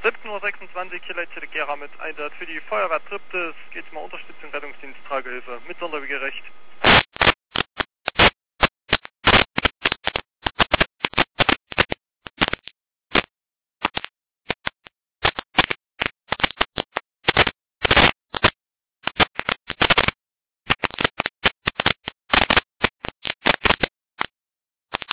17:26 Uhr, Killer Gera mit Einsatz für die Feuerwehr Triptis. Geht's mal Unterstützung, Rettungsdienst, Tragehilfe mit Sonderwege recht.